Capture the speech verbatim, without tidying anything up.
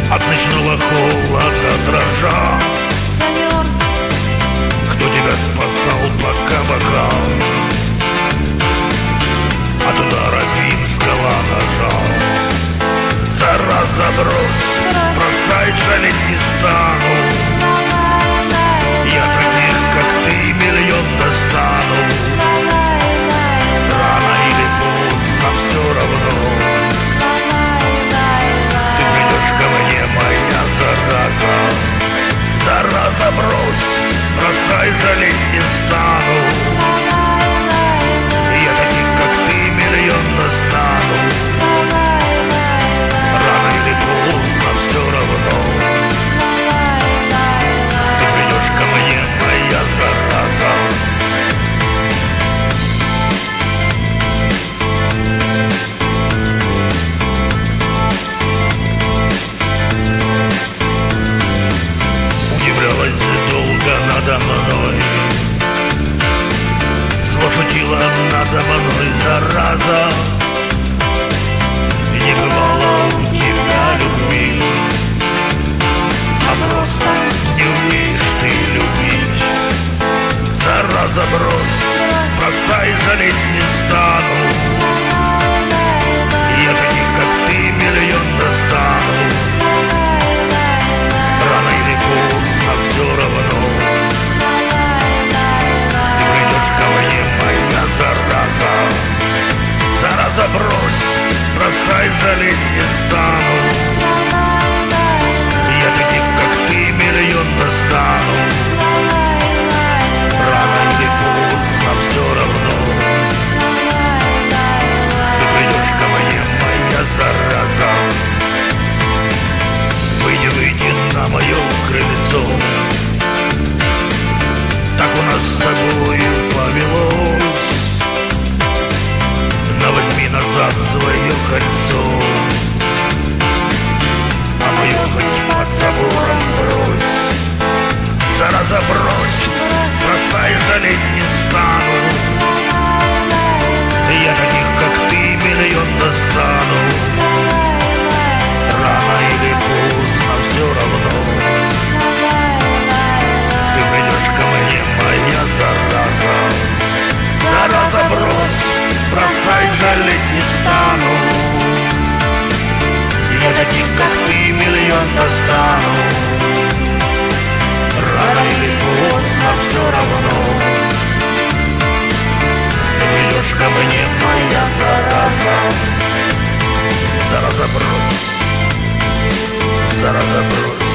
От ночного холода дрожа замерз. Кто тебя спасал, пока-пока от удара римского ножа? Зараза, брось, бросай, жалеть не стану. Я таких, как ты, миллион достану. Рано или поздно все равно ты придешь ко мне, моя зараза. Зараза, брось, бросай, жалеть не стану. Я таких, как ты, миллион достану. Рано или поздно все равно ты придешь ко мне, моя зараза. Удивлялась долго надо мной, зло шутила надо мной, зараза. Не бывало у тебя любви, а просто не умеешь ты любить. Зараза, брось, бросай, жалеть не стану. Я таких, как ты, миллион достану. Рано или поздно все равно ты придешь ко мне, моя зараза. Зараза, брось, бросай, жалеть не стану. Я таких, как ты, миллион достану. Рано или поздно все равно ты придешь ко мне, моя зараза. Выйди, выйди на мое крыльцо, так у нас с тобою повелось. Но возьми назад свое кольцо, а мое хоть под забором брось. Зараза, брось, бросай, жалеть не стану. Я таких, как ты, миллион достану. Рано или поздно все равно ты придешь ко мне, моя зараза. Зараза, брось, бросай, жалеть не стану. Я таких, как ты, миллион достану. Рано или поздно все равно ты придешь ко мне, моя зараза. Зараза, брось, зараза, брось.